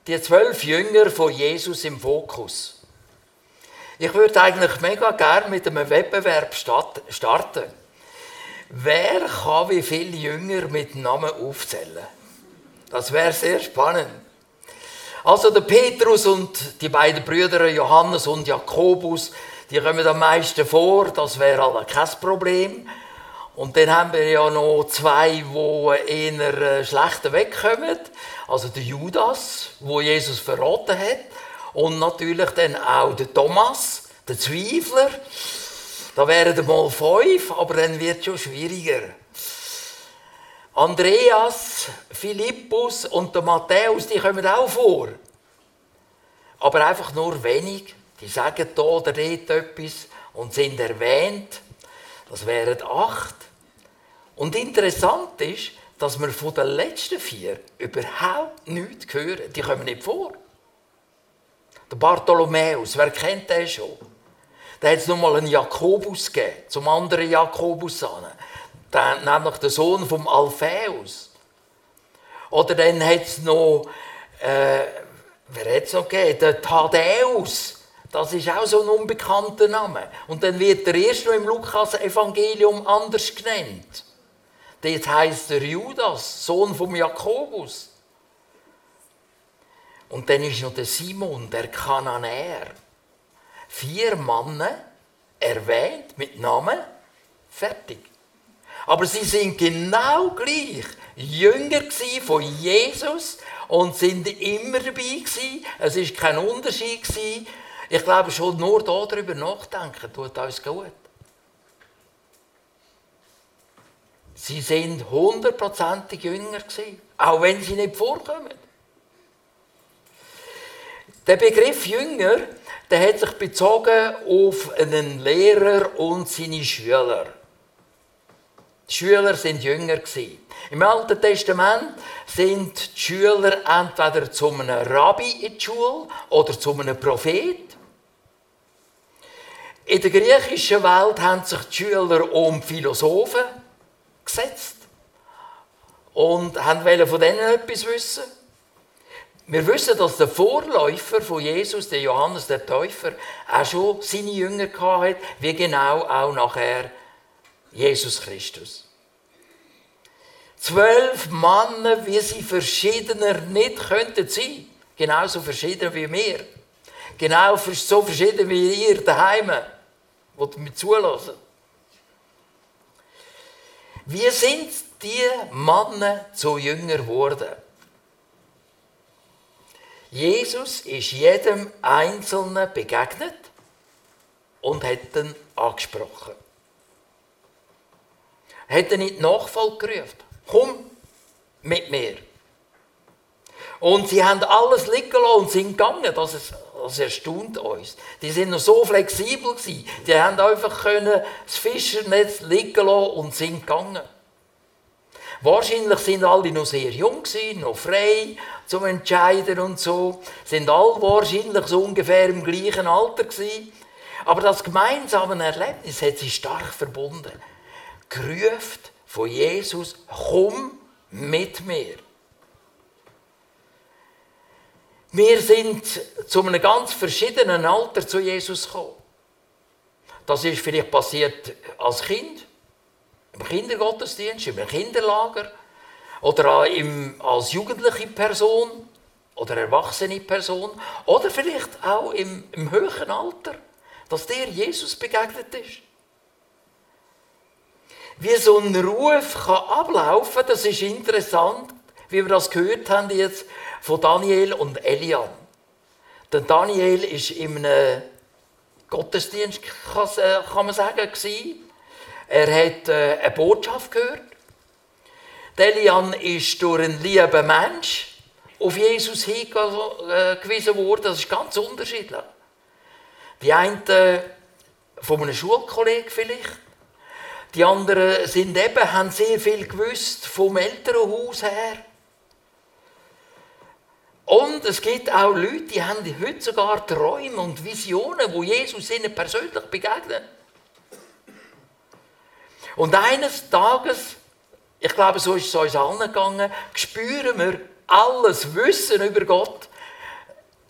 die 12 Jünger von Jesus im Fokus. Ich würde eigentlich mega gerne mit einem Wettbewerb starten. Wer kann wie viele Jünger mit Namen aufzählen? Das wäre sehr spannend. Also der Petrus und die beiden Brüder Johannes und Jakobus, die kommen am meisten vor, das wäre aber kein Problem. Und dann haben wir ja noch zwei, die eher schlechter wegkommen. Also der Judas, wo Jesus verraten hat. Und natürlich dann auch der Thomas, der Zweifler. Da wären mal 5, aber dann wird es schon schwieriger. Andreas, Philippus und der Matthäus, die kommen auch vor. Aber einfach nur wenig. Die sagen da oder dort etwas und sind erwähnt. Das wären 8. Und interessant ist, dass wir von den letzten 4 überhaupt nichts hören. Die kommen nicht vor. Der Bartholomäus, wer kennt den schon? Da hat es noch mal einen Jakobus gegeben, zum anderen Jakobus an. Nämlich der Sohn vom Alphaeus. Oder dann hat es noch, wer hat es noch gegeben? Der Thaddäus. Das ist auch so ein unbekannter Name. Und dann wird er erst noch im Lukas-Evangelium anders genannt. Dort heisst er Judas, Sohn vom Jakobus. Und dann ist noch der Simon, der Kananäer. 4 Männer erwähnt mit Namen, fertig. Aber sie sind genau gleich Jünger von Jesus und sind immer dabei gewesen. Es war kein Unterschied gewesen. Ich glaube, schon nur darüber nachdenken tut uns gut. Sie sind 100% Jünger gewesen, auch wenn sie nicht vorkommen. Der Begriff Jünger, der hat sich bezogen auf einen Lehrer und seine Schüler. Die Schüler sind Jünger gewesen. Im Alten Testament sind die Schüler entweder zu einem Rabbi in die Schule oder zu einem Prophet. In der griechischen Welt haben sich die Schüler um Philosophen gesetzt und wollten von denen etwas wissen. Wir wissen, dass der Vorläufer von Jesus, der Johannes der Täufer, auch schon seine Jünger hatte, wie genau auch nachher Jesus Christus. 12 Männer, wie sie verschiedener nicht könnten sein. Genauso verschieden wie wir. Genau so verschieden wie ihr daheim, die mir zulassen. Wie sind die Männer zu Jünger geworden? Jesus ist jedem Einzelnen begegnet und hat ihn angesprochen. Er hat ihn in die Nachfolge gerufen. Komm mit mir. Und sie haben alles liegen lassen und sind gegangen. Das erstaunt uns. Die sind noch so flexibel gewesen. Die haben einfach das Fischernetz liegen lassen und sind gegangen. Wahrscheinlich sind alle noch sehr jung gewesen, noch frei zum Entscheiden und so. Sind alle wahrscheinlich so ungefähr im gleichen Alter gewesen. Aber das gemeinsame Erlebnis hat sie stark verbunden. Gerufen von Jesus, komm mit mir. Wir sind zu einem ganz verschiedenen Alter zu Jesus gekommen. Das ist vielleicht passiert als Kind, im Kindergottesdienst, im Kinderlager oder als jugendliche Person oder erwachsene Person oder vielleicht auch im höheren Alter, dass der Jesus begegnet ist. Wie so ein Ruf kann ablaufen, das ist interessant, wie wir das gehört haben jetzt von Daniel und Elian. Der Daniel war in einem Gottesdienst, kann man sagen, gewesen. Er hat eine Botschaft gehört. Der Elian ist durch einen lieben Mensch auf Jesus hingewiesen worden. Das ist ganz unterschiedlich. Die einen von einem Schulkollegen vielleicht. Die anderen haben sehr viel gewusst vom Elternhaus her. Und es gibt auch Leute, die haben heute sogar Träume und Visionen, wo Jesus ihnen persönlich begegnet. Und eines Tages, ich glaube, so ist es uns allen gegangen, spüren wir alles Wissen über Gott,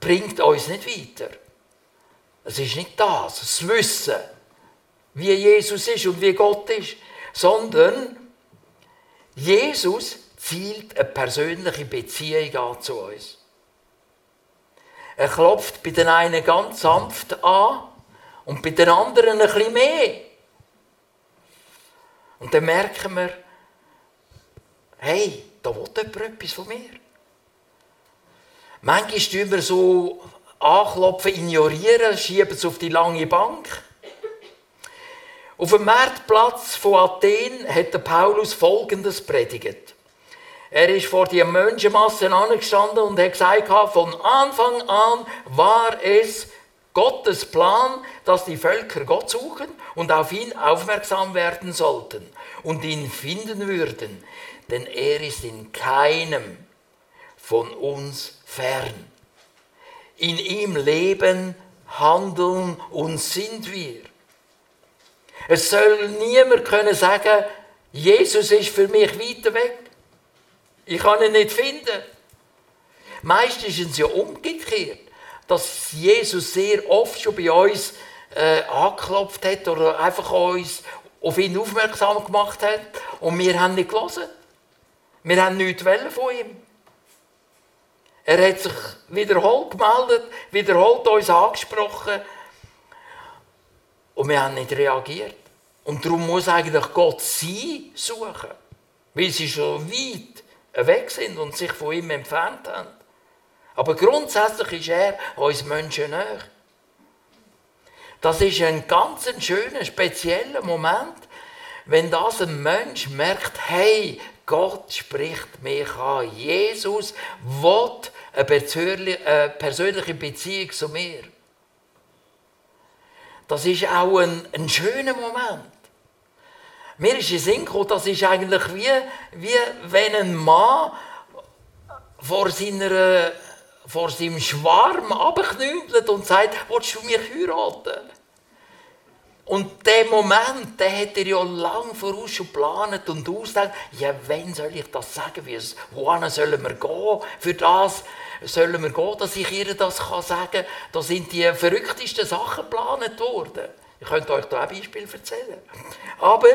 bringt uns nicht weiter. Es ist nicht das Wissen, wie Jesus ist und wie Gott ist, sondern Jesus zielt eine persönliche Beziehung an zu uns. Er klopft bei den einen ganz sanft an und bei den anderen ein bisschen mehr. Und dann merken wir, hey, da will jemand etwas von mir. Manchmal tun wir so anklopfen, ignorieren, schieben es auf die lange Bank. Auf dem Marktplatz von Athen hat der Paulus Folgendes predigt. Er ist vor die Menschenmassen angestanden und hat gesagt, von Anfang an war es Gottes Plan, dass die Völker Gott suchen und auf ihn aufmerksam werden sollten und ihn finden würden. Denn er ist in keinem von uns fern. In ihm leben, handeln und sind wir. Es soll niemand können sagen, Jesus ist für mich weiter weg. Ich kann ihn nicht finden. Meistens ist es ja umgekehrt, dass Jesus sehr oft schon bei uns angeklopft hat oder einfach uns auf ihn aufmerksam gemacht hat und wir haben nicht gelesen. Wir haben nichts von ihm. Er hat sich wiederholt gemeldet, wiederholt uns angesprochen und wir haben nicht reagiert. Und darum muss eigentlich Gott sie suchen, weil sie schon weit weg sind und sich von ihm entfernt haben. Aber grundsätzlich ist er uns Menschen näher. Das ist ein ganz schöner, spezieller Moment, wenn das ein Mensch merkt, hey, Gott spricht mich an. Jesus will eine persönliche Beziehung zu mir. Das ist auch ein schöner Moment. Mir ist in den Sinn gekommen, das ist eigentlich wie wenn ein Mann vor seinem Schwarm runterknüppelt und sagt, willst du mich heiraten? Und der Moment, den hat er ja lang voraus schon geplant und ausgedacht, ja, wann soll ich das sagen? Wohin sollen wir gehen? Für das sollen wir gehen, dass ich ihr das sagen kann. Da sind die verrücktesten Sachen geplant worden. Ich könnte euch da ein Beispiel erzählen. Aber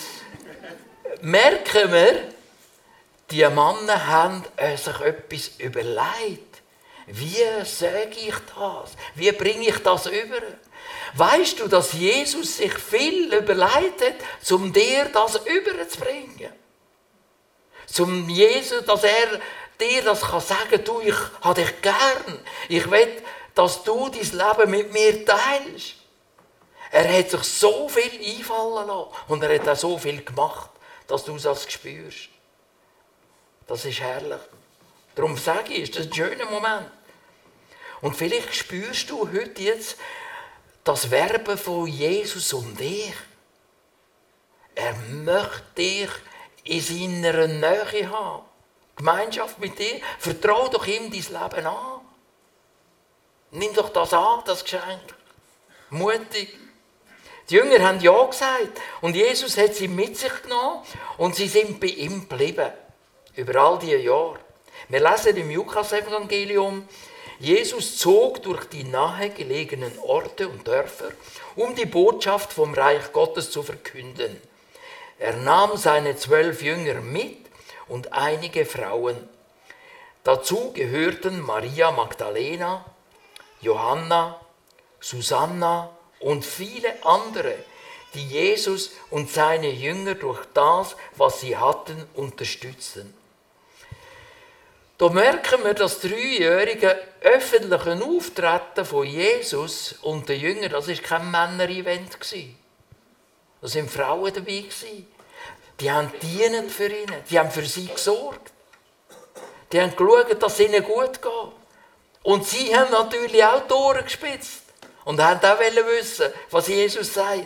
merken wir, die Männer haben sich etwas überlegt. Wie sage ich das? Wie bringe ich das über? Weißt du, dass Jesus sich viel überlegt hat, um dir das überzubringen? Zum Jesus, dass er dir das sagen kann, du, ich habe dich gern. Ich will, dass du dein Leben mit mir teilst. Er hat sich so viel einfallen lassen und er hat auch so viel gemacht, dass du das spürst. Das ist herrlich. Darum sage ich, ist das ein schöner Moment. Und vielleicht spürst du heute jetzt das Werben von Jesus um dich. Er möchte dich in seiner Nähe haben. Gemeinschaft mit dir. Vertrau doch ihm dein Leben an. Nimm doch das an, das Geschenk. Mutig. Die Jünger haben ja gesagt. Und Jesus hat sie mit sich genommen und sie sind bei ihm geblieben. Über all diese Jahre. Wir lesen im Lukas-Evangelium, Jesus zog durch die nahegelegenen Orte und Dörfer, um die Botschaft vom Reich Gottes zu verkünden. Er nahm seine 12 Jünger mit und einige Frauen. Dazu gehörten Maria Magdalena, Johanna, Susanna und viele andere, die Jesus und seine Jünger durch das, was sie hatten, unterstützten. Da merken wir, das 3-jährige öffentliche Auftreten von Jesus und den Jüngern, das war kein Männer-Event. Da waren Frauen dabei. Die haben dienend für ihn, die haben für sie gesorgt. Die haben geschaut, dass es ihnen gut geht. Und sie haben natürlich auch die Ohren gespitzt und haben auch wissen, was Jesus sagt.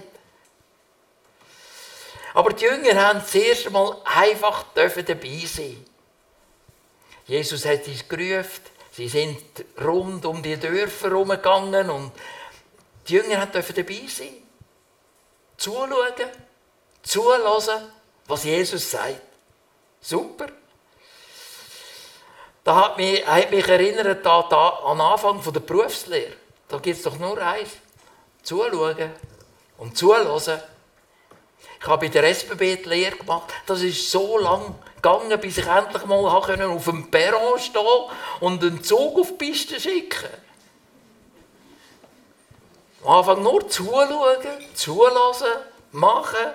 Aber die Jünger haben zuerst einmal einfach dabei sein. Jesus hat sie gerufen, sie sind rund um die Dörfer herumgegangen und die Jünger dürfen dabei sein. Zuschauen, zuhören, was Jesus sagt. Super. hat mich erinnert an den Anfang der Berufslehre. Da gibt es doch nur eins. Zuschauen und zuhören. Ich habe bei der SBB die Lehre gemacht. Das ist so lang gegangen, bis ich endlich mal auf dem Perron stehen und einen Zug auf die Piste schicken. Am Anfang nur zuschauen, zulassen, machen.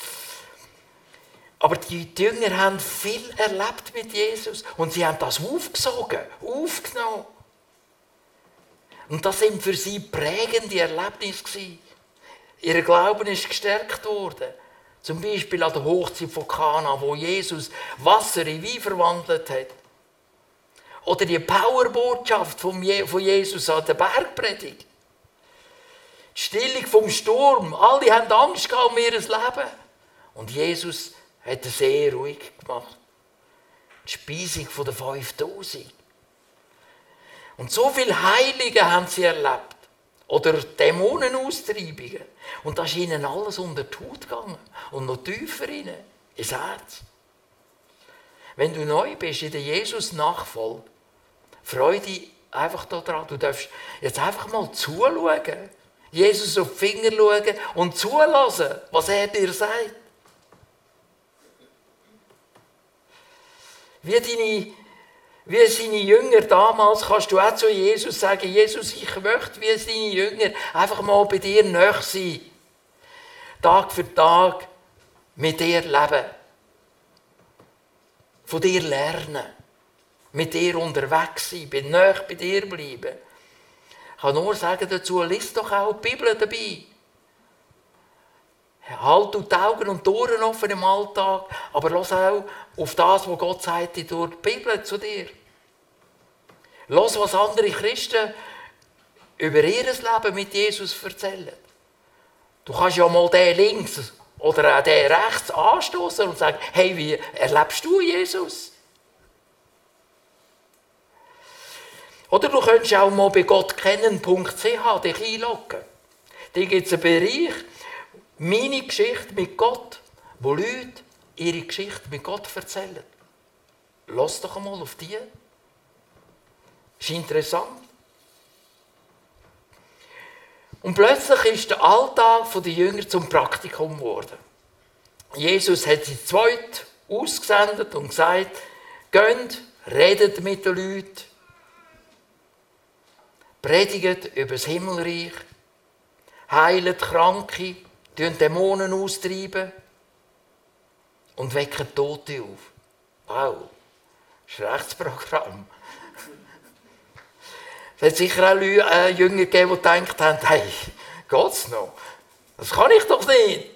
Aber die Jünger haben viel erlebt mit Jesus und sie haben das aufgesogen, aufgenommen. Und das sind für sie prägende Erlebnisse. Ihr Glauben ist gestärkt worden. Zum Beispiel an der Hochzeit von Kana, wo Jesus Wasser in Wein verwandelt hat. Oder die Powerbotschaft von Jesus an der Bergpredigt. Die Stillung vom Sturm. Alle haben Angst um ihr Leben. Und Jesus hat es sehr ruhig gemacht. Die Speisung der 5000. Und so viele Heilige haben sie erlebt. Oder Dämonenaustreibungen. Und das ist ihnen alles unter die Haut gegangen. Und noch tiefer rein, ins Herz. Wenn du neu bist in der Jesus-Nachfolge, freu dich einfach daran. Du darfst jetzt einfach mal zuschauen. Jesus auf die Finger schauen und zulassen, was er dir sagt. Wie seine Jünger damals kannst du auch zu Jesus sagen, Jesus, ich möchte wie seine Jünger einfach mal bei dir nahe sein. Tag für Tag mit dir leben. Von dir lernen. Mit dir unterwegs sein, nahe bei dir bleiben. Ich kann nur sagen dazu, lies doch auch die Bibel dabei. Halt die Augen und die Ohren offen im Alltag, aber lass auch auf das, was Gott sagt, durch die Bibel zu dir. Lass, was andere Christen über ihr Leben mit Jesus erzählen. Du kannst ja mal den links oder auch den rechts anstoßen und sagen, hey, wie erlebst du Jesus? Oder du könntest auch mal bei gottkennen.ch dich einloggen. Da gibt es einen Bereich, meine Geschichte mit Gott, wo Leute ihre Geschichte mit Gott erzählen. Lass doch einmal auf die. Das ist interessant. Und plötzlich ist der Alltag der Jünger zum Praktikum geworden. Jesus hat sie zweit ausgesendet und gesagt, geht, redet mit den Leuten, predigt über das Himmelreich, heilt Kranke, Dämonen austreiben und wecken Tote auf. Wow, das ist ein Rechtsprogramm. Es hat sicher auch Jünger gegeben, die gedacht haben, hey, geht's noch? Das kann ich doch nicht.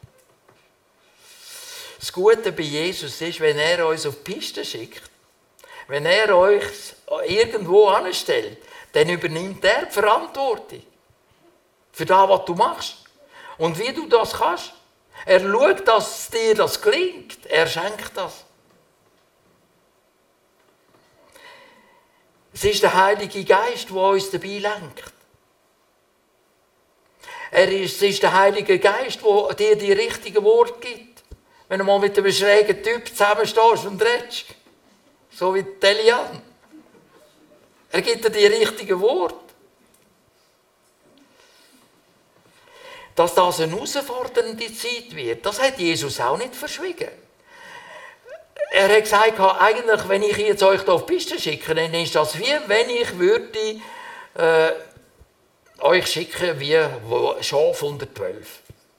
Das Gute bei Jesus ist, wenn er uns auf die Piste schickt, wenn er euch irgendwo anstellt, dann übernimmt er die Verantwortung für das, was du machst. Und wie du das kannst. Er schaut, dass dir das gelingt. Er schenkt das. Es ist der Heilige Geist, der uns dabei lenkt. Es ist der Heilige Geist, der dir die richtigen Worte gibt. Wenn du mal mit einem schrägen Typ zusammenstehst und redest. So wie Elian. Er gibt dir die richtigen Worte. Dass das eine herausfordernde Zeit wird, das hat Jesus auch nicht verschwiegen. Er hat gesagt, eigentlich, wenn ich jetzt euch hier auf die Piste schicke, dann ist das wie wenn ich würde euch schicken wie Schaf 112.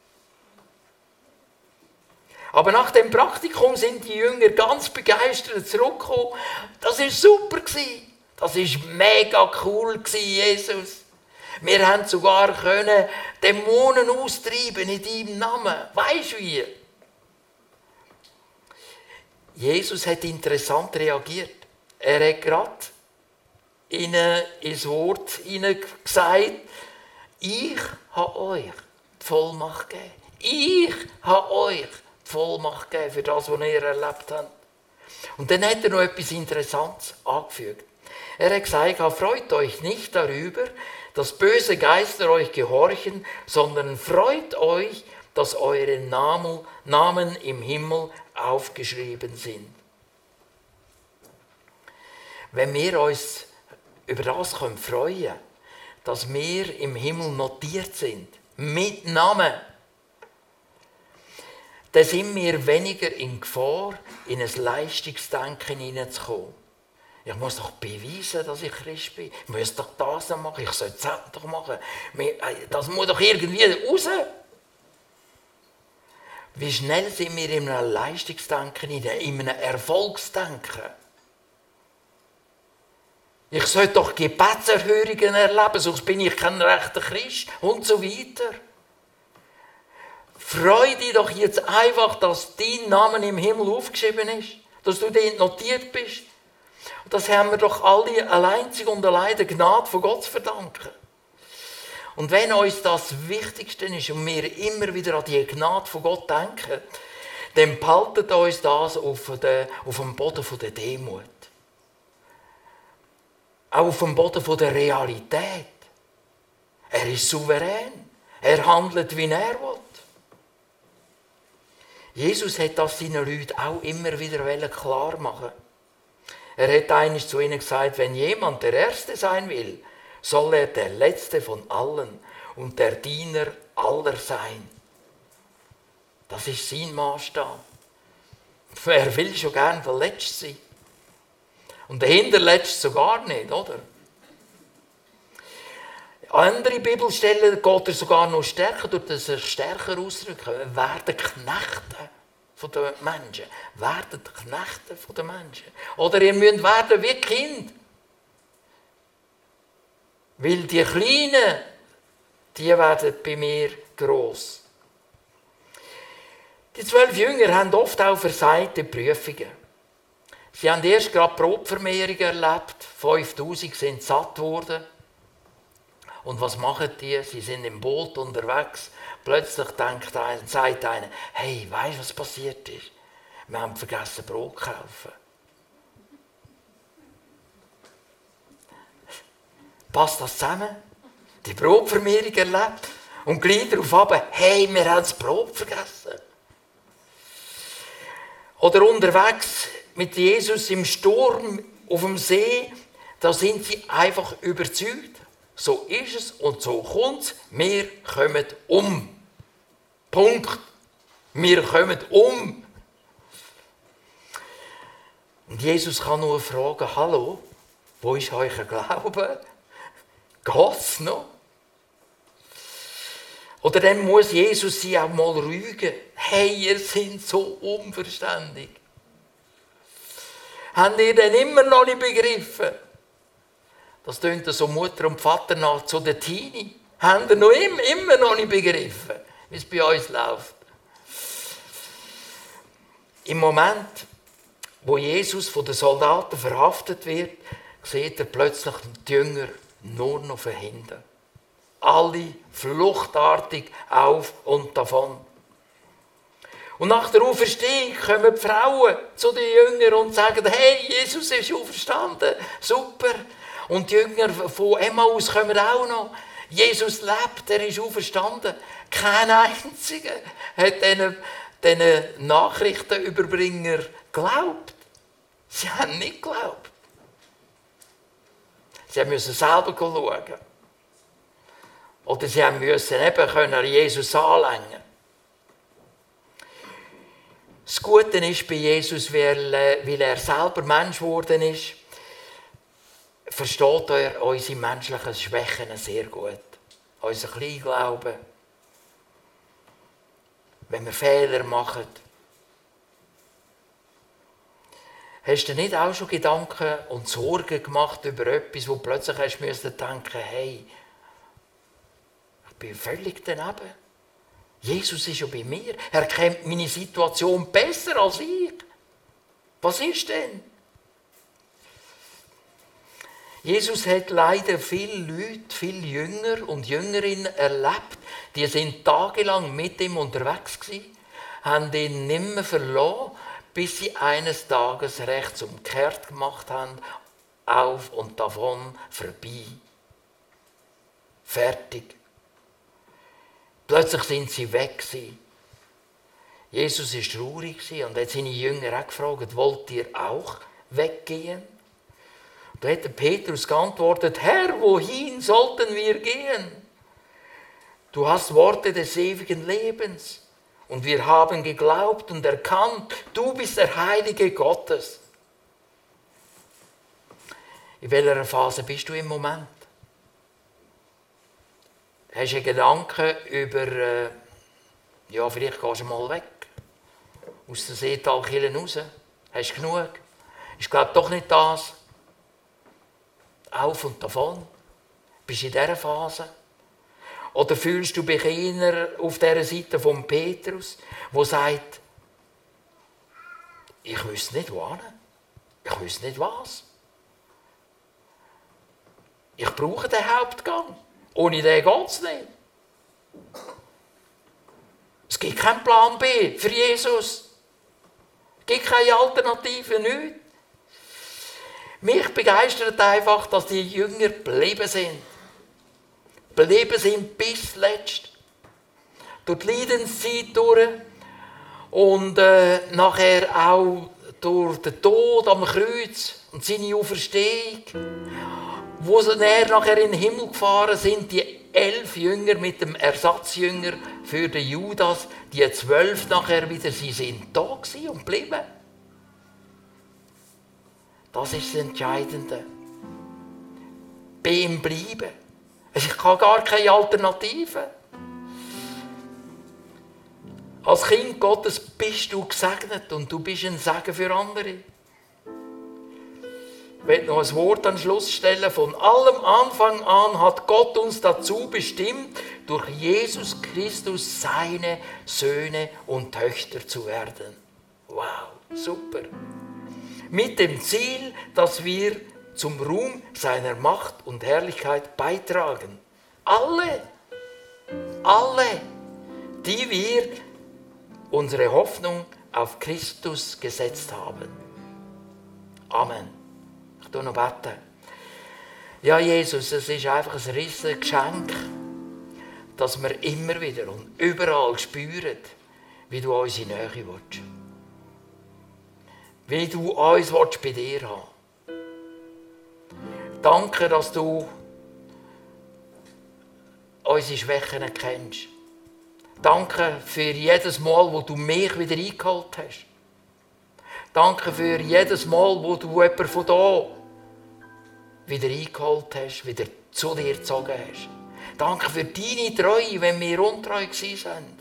Aber nach dem Praktikum sind die Jünger ganz begeistert zurückgekommen. Das war super. Das war mega cool, Jesus. Wir haben sogar Dämonen austreiben in deinem Namen. Weisst du wie? Jesus hat interessant reagiert. Er hat gerade ihnen ins Wort gesagt, ich habe euch die Vollmacht gegeben. Ich habe euch die Vollmacht gegeben für das, was ihr erlebt habt. Und dann hat er noch etwas Interessantes angefügt. Er hat gesagt, freut euch nicht darüber, dass böse Geister euch gehorchen, sondern freut euch, dass eure Namen im Himmel aufgeschrieben sind. wenn wir uns über das freuen können, dass wir im Himmel notiert sind, mit Namen, dann sind wir weniger in Gefahr, in ein Leistungsdenken hineinzukommen. Ich muss doch beweisen, dass ich Christ bin. Ich muss doch das noch machen. Ich soll das doch machen. Das muss doch irgendwie raus. Wie schnell sind wir in einem Leistungsdenken, in einem Erfolgsdenken? Ich soll doch Gebetserhörungen erleben, sonst bin ich kein rechter Christ und so weiter. Freu dich doch jetzt einfach, dass dein Name im Himmel aufgeschrieben ist, dass du dort notiert bist. Und das haben wir doch alle einzig und allein der Gnade von Gott zu verdanken. Und wenn uns das Wichtigste ist und wir immer wieder an die Gnade von Gott denken, dann behaltet uns das auf dem Boden der Demut. Auch auf dem Boden der Realität. Er ist souverän. Er handelt, wie er will. Jesus hat das seinen Leuten auch immer wieder klar machen. Er hat einmal zu ihnen gesagt, wenn jemand der Erste sein will, soll er der Letzte von allen und der Diener aller sein. Das ist sein Maßstab. Wer will schon gern der Letzte sein? Und der Hinterletzte sogar nicht, oder? Andere Bibelstellen geht er sogar noch stärker, durch das er stärker ausdrücken. Werden Knechte von den Menschen. Werden Knechte von den Menschen. Oder ihr müsst werden wie Kind. Weil die Kleinen, die werden bei mir gross. Die 12 Jünger haben oft auch versagte Prüfungen. Sie haben erst gerade Brotvermehrung erlebt. 5000 sind satt geworden. Und was machen die? Sie sind im Boot unterwegs. Plötzlich sagt einer, hey, weißt du, was passiert ist? Wir haben vergessen, Brot zu kaufen. Passt das zusammen? Die Brotvermehrung erlebt. Und gleich darauf ab, hey, wir haben das Brot vergessen. Oder unterwegs mit Jesus im Sturm auf dem See, da sind sie einfach überzeugt. So ist es und so kommt es. Wir kommen um. Punkt. Wir kommen um. Und Jesus kann nur fragen, hallo, wo ist euer Glaube? Geht's noch? Oder dann muss Jesus sie auch mal rügen. Hey, ihr seid so unverständig. Habt ihr denn immer noch nicht begriffen? Das tönt so Mutter und Vater nach zu den Teenie. Haben ihr noch immer noch nicht begriffen, wie es bei uns läuft? Im Moment, wo Jesus von den Soldaten verhaftet wird, sieht er plötzlich die Jünger nur noch von hinten. Alle fluchtartig auf und davon. Und nach der Auferstehung kommen die Frauen zu den Jüngern und sagen, hey, Jesus ist auferstanden, super. Und die Jünger von Emmaus kommen auch noch. Jesus lebt, er ist auferstanden. Kein einziger hat diesen Nachrichtenüberbringer geglaubt. Sie haben nicht geglaubt. Sie müssen selber schauen. Oder sie müssen eben Jesus anlängen. Das Gute ist bei Jesus, weil er selber Mensch geworden ist, versteht er unsere menschlichen Schwächen sehr gut. Unser Kleinglauben. Wenn wir Fehler machen. Hast du nicht auch schon Gedanken und Sorgen gemacht über etwas, wo plötzlich hast du denken, hey, ich bin völlig daneben. Jesus ist ja bei mir. Er kennt meine Situation besser als ich. Was ist denn? Jesus hat leider viele Leute, viele Jünger und Jüngerinnen erlebt, die sind tagelang mit ihm unterwegs gewesen, haben ihn nicht mehr verloren, bis sie eines Tages rechts umkehrt gemacht haben, auf und davon, vorbei. Fertig. Plötzlich sind sie weg gewesen. Jesus war traurig und hat seine Jünger auch gefragt, wollt ihr auch weggehen? Da hätte Petrus geantwortet, Herr, wohin sollten wir gehen? Du hast Worte des ewigen Lebens. Und wir haben geglaubt und erkannt, du bist der Heilige Gottes. In welcher Phase bist du im Moment? Hast du einen Gedanken über, vielleicht gehst du mal weg. Aus den Seetalkirchen raus. Hast du genug? Ist, glaube ich, doch nicht das. Auf und davon. Bist du in dieser Phase? Oder fühlst du dich eher auf dieser Seite von Petrus, der sagt, ich wüsste nicht wohin, ich wüsste nicht was. Ich brauche den Hauptgang. Ohne den geht es nicht. Es gibt keinen Plan B für Jesus. Es gibt keine Alternative, nichts. Mich begeistert einfach, dass die Jünger geblieben sind. Geblieben sind bis zuletzt. Durch die Leidenszeit durch und nachher auch durch den Tod am Kreuz und seine Auferstehung. Wo sie nachher in den Himmel gefahren sind, die 11 Jünger mit dem Ersatzjünger für den Judas, die 12 nachher wieder, sie sind da gewesen und geblieben. Das ist das Entscheidende. Bei ihm bleiben. Ich habe gar keine Alternative. Als Kind Gottes bist du gesegnet und du bist ein Segen für andere. Ich möchte noch ein Wort an den Schluss stellen. Von allem Anfang an hat Gott uns dazu bestimmt, durch Jesus Christus seine Söhne und Töchter zu werden. Wow, super. Mit dem Ziel, dass wir zum Ruhm seiner Macht und Herrlichkeit beitragen. Alle, die wir unsere Hoffnung auf Christus gesetzt haben. Amen. Ich bete noch beten. Ja, Jesus, es ist einfach ein riesiges Geschenk, dass wir immer wieder und überall spüren, wie du unsere Nähe willst. Wie du uns bei dir haben willst. Danke, dass du unsere Schwächen kennst. Danke für jedes Mal, wo du mich wieder eingeholt hast. Danke für jedes Mal, wo du jemanden von da wieder eingeholt hast, wieder zu dir gezogen hast. Danke für deine Treue, wenn wir untreu waren.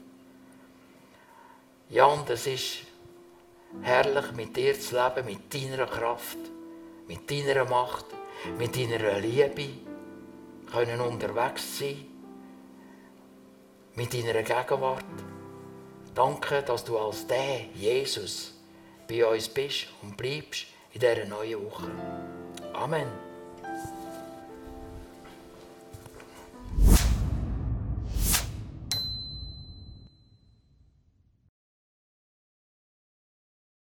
Ja, und es ist herrlich, mit dir zu leben, mit deiner Kraft, mit deiner Macht, mit deiner Liebe, können unterwegs sein, mit deiner Gegenwart. Danke, dass du als der Jesus bei uns bist und bleibst in dieser neuen Woche. Amen.